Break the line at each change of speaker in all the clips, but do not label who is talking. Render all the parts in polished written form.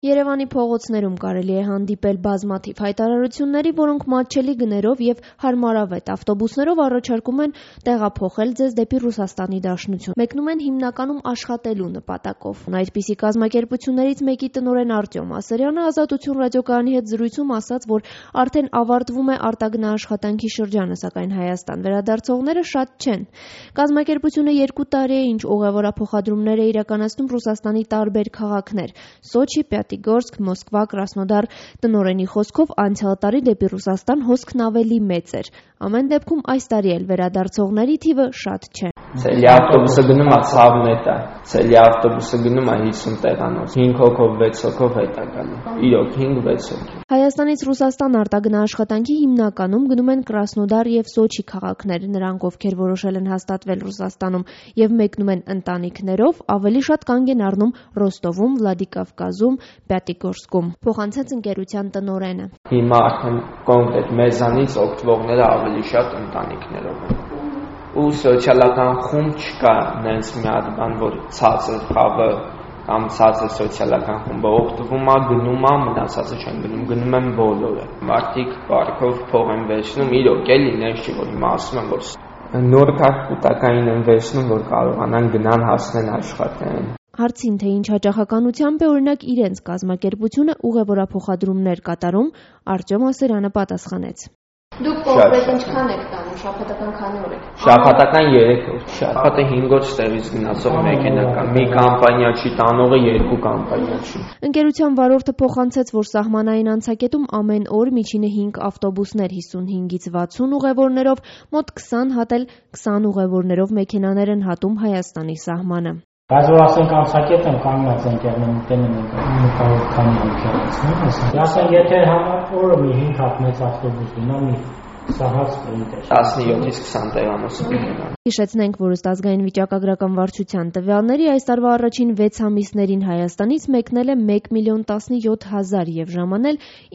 Երևանի փողոցներում կարելի է հանդիպել բազմաթիվ հայտարարությունների, որոնք մատչելի գներով և հարմարավետ ավտոբուսներով առաջարկում են տեղափոխել ձեզ դեպի Ռուսաստանի Դաշնություն։ Մեկնում են հիմնականում աշխատելու նպատակով։ Այդպիսի կազմակերպություններից մեկի տնօրեն Արտյոմ Ասարյանը Ազատություն ռադիոկայանի հետ զրույցում ասաց, որ արդեն ավարտվում է արտագնաաշխատանքի շրջանը, սակայն Հայաստան վերադարձողները շատ չեն։ Կազմակերպությունը 2 տարի է, ինչ ուղևորափոխադրումներ է իրականացնում Ռուսաստանի տարբեր քաղաքներ՝ Սոչի, Պյատիգորսկ, Մոսկվա, Կրասնոդար։ Տնօրենի խոսքով անցյալ տարի դեպի Ռուսաստան հոսքն ավելի մեծ էր։ Ամեն դեպքում այս տարի էլ վերադարձողների թիվը շատ չէ։
Ցելի ավտոբուսը գնում է ցավնետա, ցելի ավտոբուսը գնում է 50 տեղանոց, 5 հոգով, 6 հոգով հետ է գալու։ Իրոք 5-6 հոգ։
Հայաստանից Ռուսաստան արտագնաաշխատանքի հիմնականում գնում են Կրասնոդար եւ Սոչի քաղաքներ։ Նրանք, ովքեր որոշել են հաստատվել Ռուսաստանում եւ մեկնում են ընտանիքներով, ավելի շատ կանգ են առնում Ռոստովում, Վլադիկավկազում, Պյատիգորսկում։ Փոխանցեց ընկերության տնօրենը։
Հիմա արդեն կոնկրետ մեզանից օգտվողները ավելի շատ ընտանիքներով են։ Ու սոցիալական խումբ չկա, նենց մի հատ բան, որ ցածր խավը կամ ցածր սոցիալական խումբը օգտվում է, գնում է, մնացածը չեն գնում, գնում են բոլորը։ Մարդիկ պարկով փող են վերցնում, իրոք էլի նենց չի, որ հիմա ասում են, որ նոր կարգ են վերցնում, որ կարողանան գնան հասնեն աշխատեն։
Հարցին, թե ինչ հաճախականությամբ է օրինակ իրենց կազմակերպությունը ուղևորափոխադրումներ կատարում, Արտյոմ Ասարյանը պատասխանեց։
Դուք կոնկրետ ինչքան եք տանում, շաբաթական քանի օր եք։
Շաբաթական 3 օր, շաբաթը 5 օր ստեղից գնացող մեքենա կա, մի կամպանիա չի տանողը, 2 կամպանիա չի։
Ընկերության վարորդը փոխանցեց, որ սահմանային անցակետում ամեն օր միջինը 5 ավտոբուսներ 55-ից 60 ուղևորներով, մոտ 20 հատ էլ 20 ուղևորներով մեքենաներ են հատում Հայաստանի սահմանը։
Բայց որ ասենք անցակետ եմ կանգնած ընկերներում տենում ենք կարող քանի ընկերացնում, ասենք եթե համար օրը մի 5 հատ մեծ ավտոբուս գնա մի սահած պրինտեր
17-ից 20 տեղանոց գնա։
Հիշեցնենք, որ ըստ ազգային վիճակագրական վարչության տվյալների այս տարվա առաջին 6 ամիսներին Հայաստանից մեկնել է 1,17,000 եւ ժամանել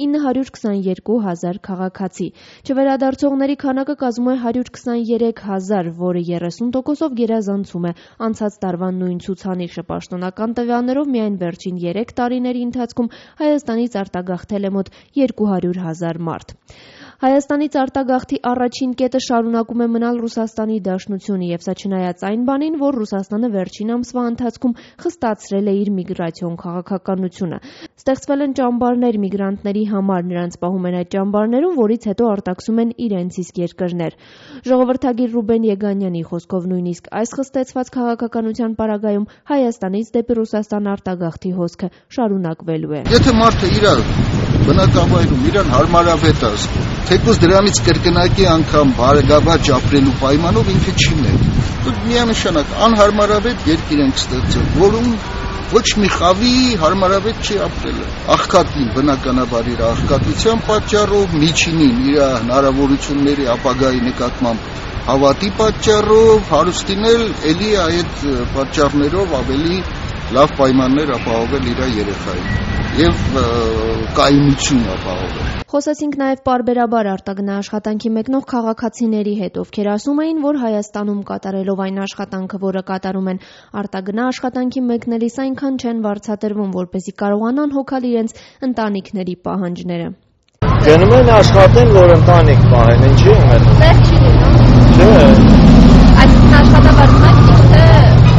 922,000 քաղաքացի։ Չվերադարձողների քանակը կազմում է 123,000, որը 30%-ով գերազանցում է անցած տարվա նույն ցուցանիշը։ Պաշտոնական տվյալներով միայն վերջին 3 տարիների ընթացքում Հայաստանից արտագաղթել է մոտ 200,000 մարդ։ Հայաստանից արտագաղթի առաջին կետը շարունակում է մնալ Ռուսաստանի Դաշնությունը, եւ սա չնայած այն բանին, որ Ռուսաստանը վերջին ամսվա ընթացքում խստացրել է իր միգրացիոն քաղաքականությունը։ Ստեղծվել են ճամբարներ միգրանտների համար, նրանց պահում են այդ ճամբարներում, որից հետո արտաքսում են իրենց իսկ երկրներ։ Ժողովրդագիր Ռուբեն Եգանյանի խոսքով նույնիսկ այս խստեցված քաղաքականության պարագայում Հայաստանից դեպի Ռուսաստան արտագաղթի հոսքը շարունակվելու է։
Եթե մարդը իր բնակավայրում իրան հարմարավետ է զգում, թեկուզ դրանից կրկնակի անգամ բարեկամաճ ապրելու պայմանով ինքը չի ներ։ Դուք միանշանակ անհարմարավետ երկիր ենք ստեղծել, որում ոչ մի խավի հարմարավետ չի ապրել։ Աղքատին բնականաբար իր աղքատության պատճառով, միջինին իր հնարավորությունների ապագայի նկատմամբ հավատի պատճառով, հարուստին էլ էլի այդ պատճառներով ավելի լավ պայմաններ ապահովել իր երեխային եւ կայունություն ապահովել։
Խոսեցինք նաև պարբերաբար արտագնաաշխատանքի մեկնող քաղաքացիների հետ, ովքեր ասում էին, որ Հայաստանում կատարելով այն աշխատանքը, որը կատարում են արտագնաաշխատանքի մեկնելիս, այնքան չեն վարձատրվում, որպեսզի կարողանան հոգալ իրենց ընտանիքների պահանջները։
Գնում են աշխատեն, որ ընտանիք պահեն, ինչի՞ են։
Ձեր չի լինում։
Չէ։
Այսինքն աշխատավարձը քիչ թե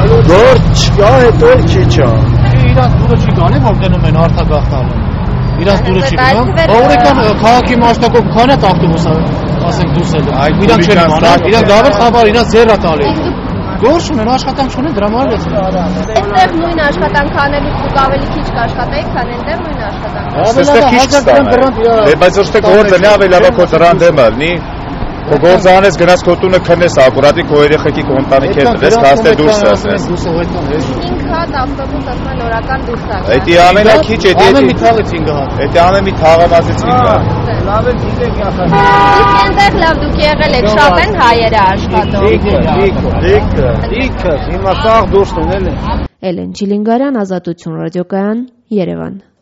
Գործ չկա, հետո էլ քիչ է։
Իրանց դուրը չի գանի, որ գնում են արտագաղթալու։ Իրանց դուրը չի գնում։ Օրեկան քաղաքի մասնակով քան է ավտոբուսը, ասենք դուսել։ Իրանք չեն անում, իրանք դավեր խաբար, իրանք ձեռա տալի։ Գործ ունեն, աշխատանք չունեն, դրա համար է։
այստեղ նույն աշխատանքը անելուց դուք ավելի քիչ կաշխատեիք, քան այնտեղ նույն աշխատանքը։
Այստեղ քիչ կստանա։ Բայց ոչ թե գործը նա ավելի լավ է քո դրան դեմ լինի։ Քո գործը անես գնաս քո տունը քնես, ակուրատի քո երեխեքի քո ընտանիքի հետ դες կաստե դուրս ասես։
5 հատ ավտոբուս ասում օրական դուրս է։
Էդի ամենաքիչ է դե։
Ամեն մի թաղից 5 հատ։
Էդի ամեն մի թաղամասից 5 հատ։
Լավ է դիտեք ախր։
Իսկ այնտեղ լավ դուք եղել եք, շատ են հայերը աշխատում։
Դիքը, հիմա թաղ դուրս են էլի։
Էլեն Չիլինգարյան, Ազատություն ռադիոկայան, Երևան։